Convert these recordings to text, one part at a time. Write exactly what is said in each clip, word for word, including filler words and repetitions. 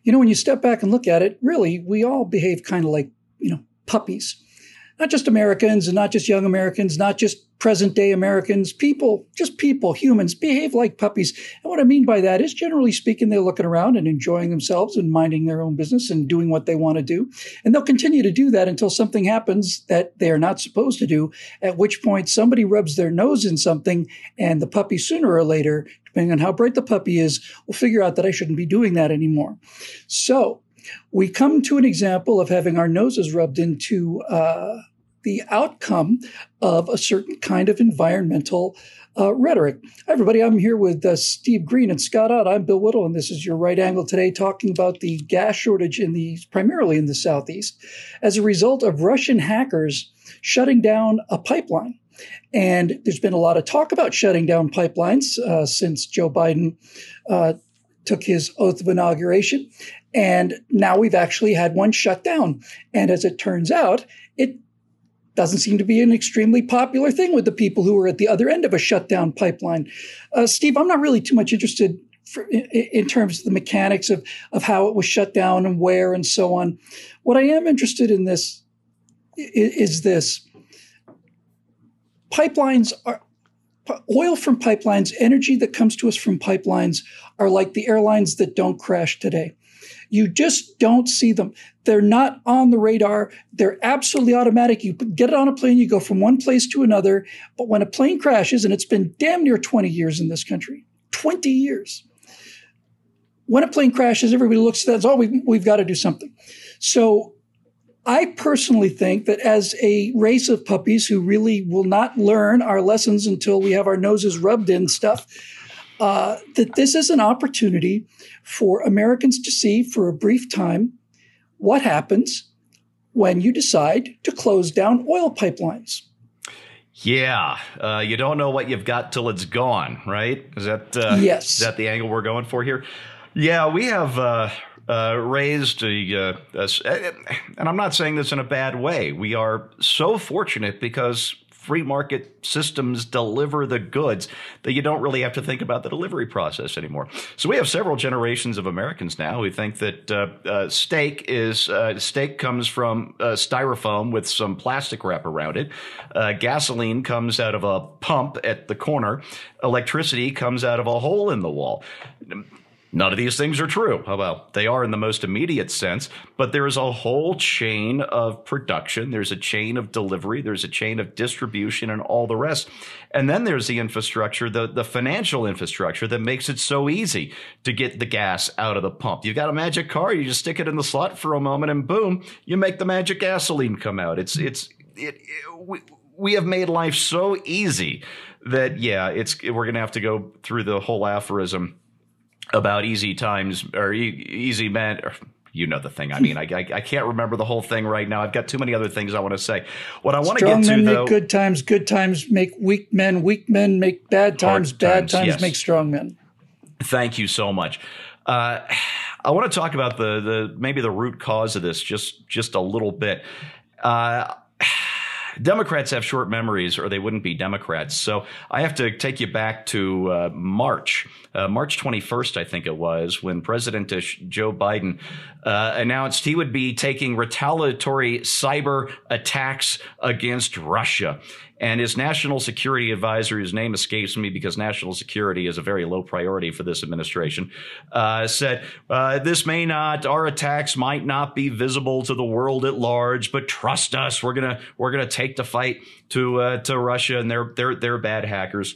you know, when you step back and look at it, really, we all behave kind of like, you know, puppies. Not just Americans and not just young Americans, not just present day Americans, people, just people, humans behave like puppies. And what I mean by that is, generally speaking, they're looking around and enjoying themselves and minding their own business and doing what they want to do. And they'll continue to do that until something happens that they are not supposed to do, at which point somebody rubs their nose in something, and the puppy, sooner or later, depending on how bright the puppy is, will figure out that I shouldn't be doing that anymore. So we come to an example of having our noses rubbed into uh, the outcome of a certain kind of environmental uh, rhetoric. Hi, everybody. I'm here with uh, Steve Green and Scott Ott. I'm Bill Whittle, and this is your Right Angle today, talking about the gas shortage in the primarily in the Southeast as a result of Russian hackers shutting down a pipeline. And there's been a lot of talk about shutting down pipelines uh, since Joe Biden uh, took his oath of inauguration. And now we've actually had one shut down. And as it turns out, it doesn't seem to be an extremely popular thing with the people who are at the other end of a shutdown pipeline. Uh, Steve, I'm not really too much interested for, in, in terms of the mechanics of, of how it was shut down and where and so on. What I am interested in this is, is this. Pipelines are oil from pipelines, energy that comes to us from pipelines are like the airlines that don't crash today. You just don't see them. They're not on the radar. They're absolutely automatic. You get it on a plane, you go from one place to another. But when a plane crashes, and it's been damn near twenty years in this country, twenty years. When a plane crashes, everybody looks at that and says, oh, we've, we've got to do something. So I personally think that as a race of puppies who really will not learn our lessons until we have our noses rubbed in stuff, uh, that this is an opportunity for Americans to see for a brief time what happens when you decide to close down oil pipelines. Yeah, uh, you don't know what you've got till it's gone, right? Is that uh, yes. Is that the angle we're going for here? Yeah, we have uh, uh, raised a, uh, a, and I'm not saying this in a bad way. We are so fortunate because free market systems deliver the goods that you don't really have to think about the delivery process anymore. So we have several generations of Americans now who think that uh, uh, steak is uh, steak comes from uh, styrofoam with some plastic wrap around it. Uh, gasoline comes out of a pump at the corner. Electricity comes out of a hole in the wall. None of these things are true. Well, they are in the most immediate sense, but there is a whole chain of production. There's a chain of delivery. There's a chain of distribution and all the rest. And then there's the infrastructure, the, the financial infrastructure that makes it so easy to get the gas out of the pump. You've got a magic car. You just stick it in the slot for a moment and boom, you make the magic gasoline come out. It's, it's, it, it we, we have made life so easy that, yeah, it's, we're going to have to go through the whole aphorism about easy times or e- easy men. Or, you know the thing. I mean, I, I I can't remember the whole thing right now. I've got too many other things I want to say. What I want to get to, men though, make good times, good times make weak men, weak men make bad times, bad times, times yes. make strong men. Thank you so much. Uh, I want to talk about the the maybe the root cause of this just just a little bit. Uh, Democrats have short memories or they wouldn't be Democrats. So I have to take you back to uh, March, uh, March twenty-first, I think it was, when President Joe Biden uh, announced he would be taking retaliatory cyber attacks against Russia. And his national security advisor, whose name escapes me because national security is a very low priority for this administration, uh, said, uh, this may not, our attacks might not be visible to the world at large, but trust us, we're going to we're going to take the fight to uh, to Russia and their their their bad hackers.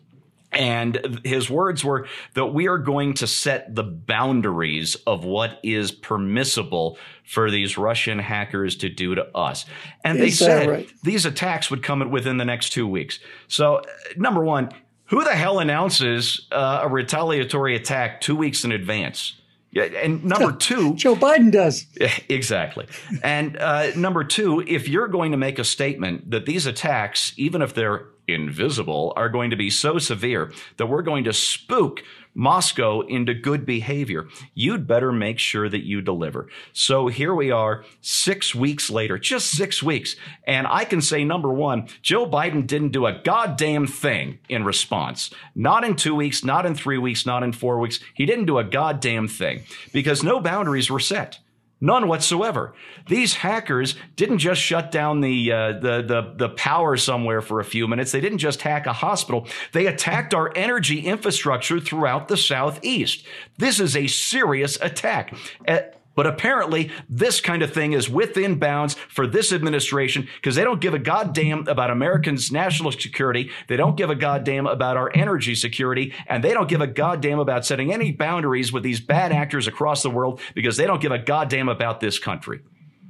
And his words were that we are going to set the boundaries of what is permissible for these Russian hackers to do to us. And they said right? these attacks would come within the next two weeks. So, uh, number one, who the hell announces uh, a retaliatory attack two weeks in advance? Yeah, and number two, Joe Biden does. Exactly. And uh, number two, if you're going to make a statement that these attacks, even if they're invisible, are going to be so severe that we're going to spook Moscow into good behavior. You'd better make sure that you deliver. So here we are six weeks later, just six weeks. And I can say, number one, Joe Biden didn't do a goddamn thing in response. Not in two weeks, not in three weeks, not in four weeks. He didn't do a goddamn thing because no boundaries were set. None whatsoever. These hackers didn't just shut down the, uh, the the the power somewhere for a few minutes. They didn't just hack a hospital. They attacked our energy infrastructure throughout the Southeast. This is a serious attack. Uh, But apparently, this kind of thing is within bounds for this administration because they don't give a goddamn about Americans' national security. They don't give a goddamn about our energy security. And they don't give a goddamn about setting any boundaries with these bad actors across the world because they don't give a goddamn about this country.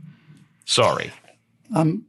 Sorry. Um,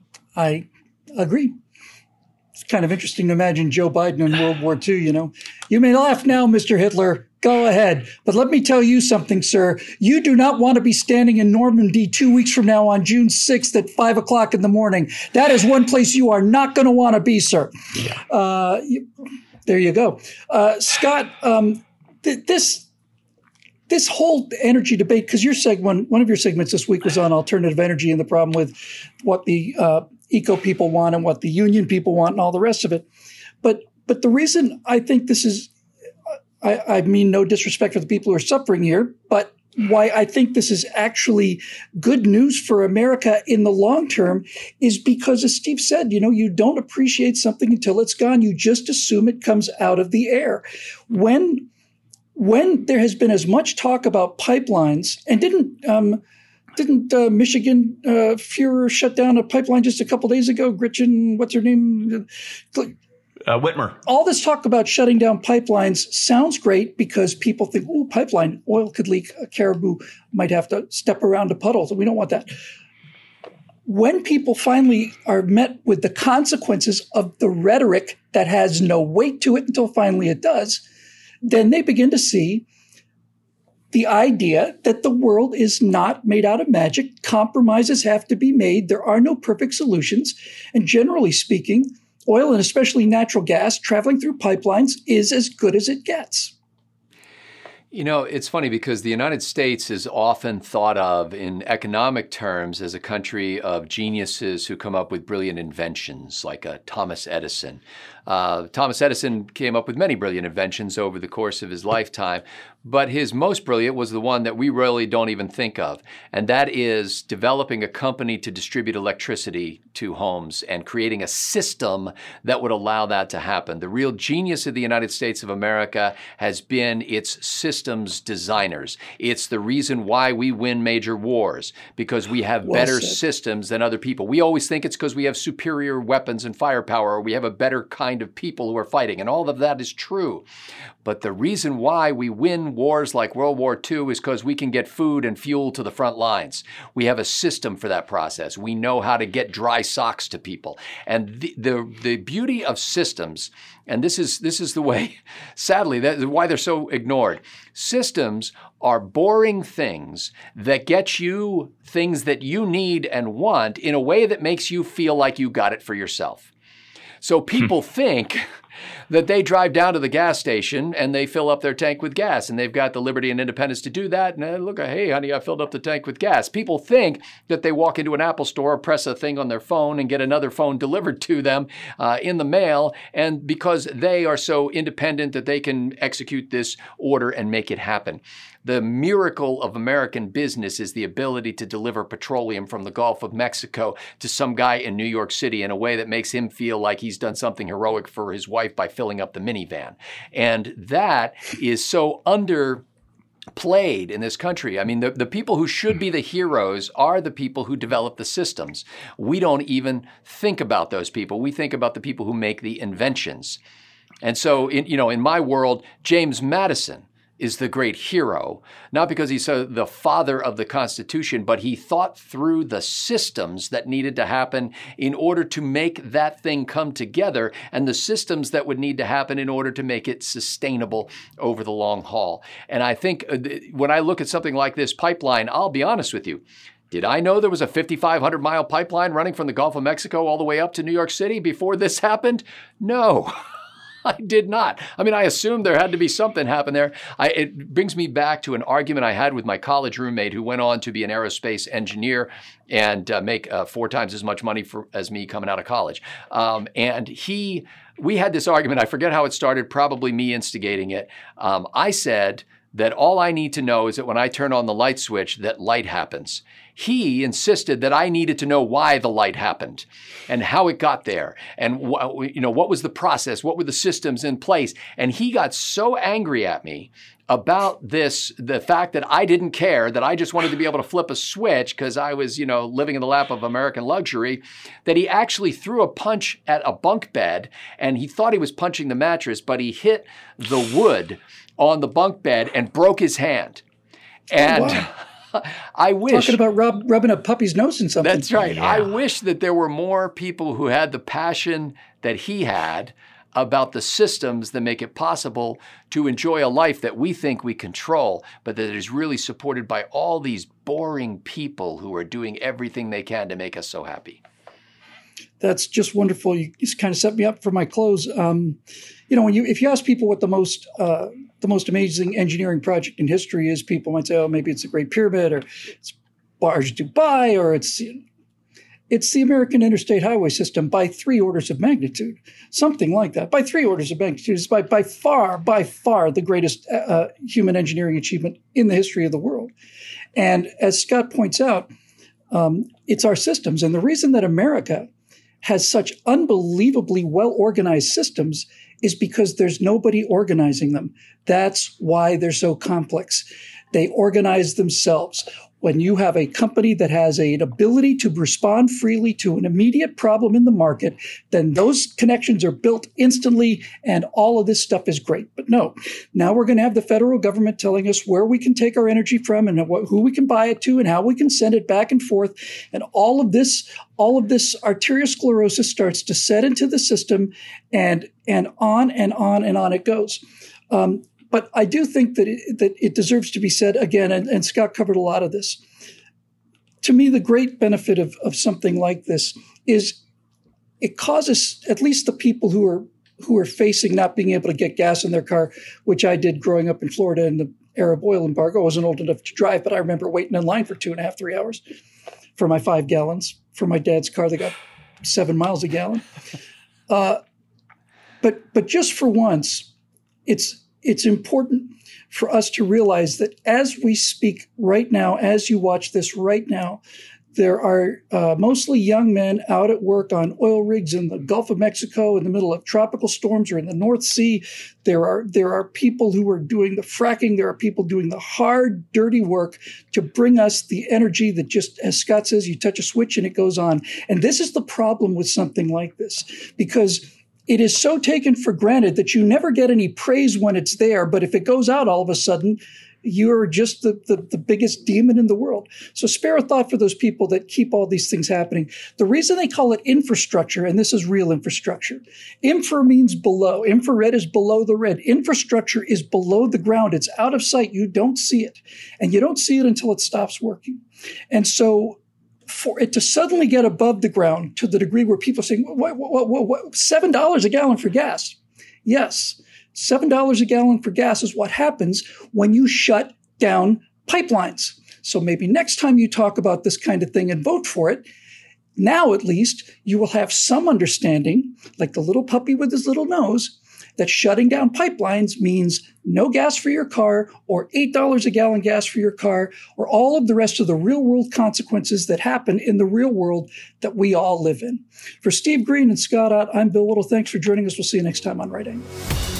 I agree. It's kind of interesting to imagine Joe Biden in World War Two, you know. You may laugh now, Mister Hitler. Go ahead. But let me tell you something, sir. You do not want to be standing in Normandy two weeks from now on June sixth at five o'clock in the morning. That is one place you are not going to want to be, sir. Yeah. Uh, you, there you go. Uh, Scott, um, th- this this whole energy debate, because your segment, one of your segments this week was on alternative energy and the problem with what the uh, eco people want and what the union people want and all the rest of it. But but the reason I think this is, I, I mean no disrespect for the people who are suffering here, but why I think this is actually good news for America in the long term is because, as Steve said, you know, you don't appreciate something until it's gone. You just assume it comes out of the air. When when there has been as much talk about pipelines, and didn't um, didn't uh, Michigan uh, Fuhrer shut down a pipeline just a couple days ago? Gretchen, what's her name? Uh, Whitmer. All this talk about shutting down pipelines sounds great because people think, oh, pipeline, oil could leak, a caribou might have to step around a puddle. So we don't want that. When people finally are met with the consequences of the rhetoric that has no weight to it until finally it does, then they begin to see the idea that the world is not made out of magic. Compromises have to be made. There are no perfect solutions. And generally speaking, oil and especially natural gas traveling through pipelines is as good as it gets. You know, it's funny because the United States is often thought of in economic terms as a country of geniuses who come up with brilliant inventions, like uh, Thomas Edison. Uh, Thomas Edison came up with many brilliant inventions over the course of his lifetime, but his most brilliant was the one that we really don't even think of, and that is developing a company to distribute electricity to homes and creating a system that would allow that to happen. The real genius of the United States of America has been its systems designers. It's the reason why we win major wars, because we have well better said. systems than other people. We always think it's because we have superior weapons and firepower, or we have a better kind of people who are fighting, and all of that is true. But the reason why we win wars like World War Two is because we can get food and fuel to the front lines. We have a system for that process. We know how to get dry socks to people. And the the, the beauty of systems, and this is this is the way, sadly, that's why they're so ignored. Systems are boring things that get you things that you need and want in a way that makes you feel like you got it for yourself. So people think that they drive down to the gas station and they fill up their tank with gas, and they've got the liberty and independence to do that. And uh, look, hey, honey, I filled up the tank with gas. People think that they walk into an Apple store, press a thing on their phone, and get another phone delivered to them uh, in the mail. And because they are so independent that they can execute this order and make it happen. The miracle of American business is the ability to deliver petroleum from the Gulf of Mexico to some guy in New York City in a way that makes him feel like he's done something heroic for his wife by filling up the minivan. And that is so underplayed in this country. I mean, the, the people who should be the heroes are the people who develop the systems. We don't even think about those people. We think about the people who make the inventions. And so, in, you know, in my world, James Madison is the great hero, not because he's uh, the father of the Constitution, but he thought through the systems that needed to happen in order to make that thing come together, and the systems that would need to happen in order to make it sustainable over the long haul. And I think uh, when I look at something like this pipeline, I'll be honest with you, Did I know there was a fifty-five hundred mile pipeline running from the Gulf of Mexico all the way up to New York City before this happened? No. I did not. I mean, I assumed there had to be something happen there. I, it brings me back to an argument I had with my college roommate who went on to be an aerospace engineer and uh, make uh, four times as much money for, as me coming out of college. Um, and he, we had this argument. I forget how it started, probably me instigating it. Um, I said that all I need to know is that when I turn on the light switch, that light happens. He insisted that I needed to know why the light happened and how it got there and you know what was the process, what were the systems in place. And he got so angry at me about this, the fact that I didn't care, that I just wanted to be able to flip a switch because I was, you know, living in the lap of American luxury, that he actually threw a punch at a bunk bed and he thought he was punching the mattress, but he hit the wood on the bunk bed and broke his hand. And oh, wow. I wish. Talking about rub, rubbing a puppy's nose in something. That's right. Yeah. I wish that there were more people who had the passion that he had about the systems that make it possible to enjoy a life that we think we control, but that is really supported by all these boring people who are doing everything they can to make us so happy. That's just wonderful. You just kind of set me up for my close. Um, you know, when you if you ask people what the most uh, the most amazing engineering project in history is, people might say, "Oh, maybe it's the Great Pyramid, or it's Barge Dubai, or it's it's the American Interstate Highway System by three orders of magnitude, something like that. By three orders of magnitude, it's by by far, by far the greatest uh, human engineering achievement in the history of the world." And as Scott points out, um, it's our systems, and the reason that America has such unbelievably well-organized systems is because there's nobody organizing them. That's why they're so complex. They organize themselves. When you have a company that has a, an ability to respond freely to an immediate problem in the market, then those connections are built instantly and all of this stuff is great. But no, now we're going to have the federal government telling us where we can take our energy from and what, who we can buy it to and how we can send it back and forth. And all of this, all of this arteriosclerosis starts to set into the system, and, and on and on and on it goes. Um, But I do think that it, that it deserves to be said again, and, and Scott covered a lot of this. To me, the great benefit of, of something like this is it causes at least the people who are who are facing not being able to get gas in their car, which I did growing up in Florida in the Arab oil embargo. I wasn't old enough to drive, but I remember waiting in line for two and a half, three hours for my five gallons for my dad's car that got seven miles a gallon. Uh, but but just for once, it's It's important for us to realize that as we speak right now, as you watch this right now, there are uh, mostly young men out at work on oil rigs in the Gulf of Mexico in the middle of tropical storms or in the North Sea. There are there are people who are doing the fracking. There are people doing the hard, dirty work to bring us the energy that just, as Scott says, you touch a switch and it goes on. And this is the problem with something like this, because it is so taken for granted that you never get any praise when it's there. But if it goes out all of a sudden, you're just the, the, the biggest demon in the world. So spare a thought for those people that keep all these things happening. The reason they call it infrastructure, and this is real infrastructure, infra means below. Infrared is below the red. Infrastructure is below the ground. It's out of sight. You don't see it. And you don't see it until it stops working. And so for it to suddenly get above the ground to the degree where people are saying, what, what, what, what, seven dollars a gallon for gas. Yes, seven dollars a gallon for gas is what happens when you shut down pipelines. So maybe next time you talk about this kind of thing and vote for it, now at least you will have some understanding, like the little puppy with his little nose, that shutting down pipelines means no gas for your car, or eight dollars a gallon gas for your car, or all of the rest of the real world consequences that happen in the real world that we all live in. For Steve Green and Scott Ott, I'm Bill Whittle. Thanks for joining us. We'll see you next time on Right Angle.